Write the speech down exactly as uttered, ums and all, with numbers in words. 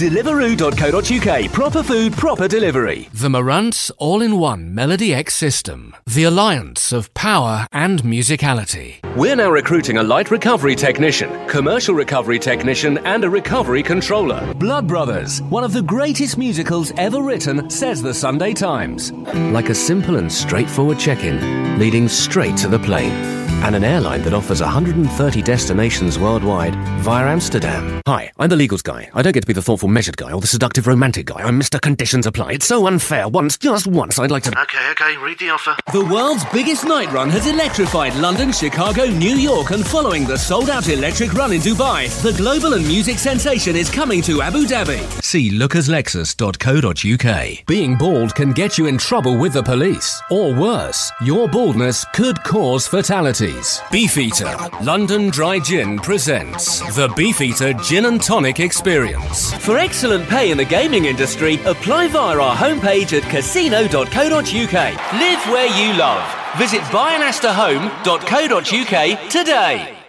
Deliveroo dot co dot uk. Proper food, proper delivery. The Marantz all-in-one Melody X system. The alliance of power and musicality. We're now recruiting a light recovery technician, commercial recovery technician, and a recovery controller. Blood Brothers, one of the greatest musicals ever written, says the Sunday Times. Like a simple and straightforward check-in, leading straight to the plane. And an airline that offers one hundred thirty destinations worldwide via Amsterdam. Hi, I'm the legals guy. I don't get to be the thoughtful, measured guy or the seductive, romantic guy. I'm Mister Conditions Apply. It's so unfair. Once, just once, I'd like to... Okay, okay, read the offer. The world's biggest night run has electrified London, Chicago, New York, and following the sold-out electric run in Dubai, the global and music sensation is coming to Abu Dhabi. See lucas lexus dot co dot uk. Being bald can get you in trouble with the police. Or worse, your baldness could cause fatalities. Beefeater, London Dry Gin presents the Beefeater Gin and Tonic Experience. For excellent pay in the gaming industry, apply via our homepage at casino dot co dot uk. Live where you love. Visit buy an aster home dot co dot uk today.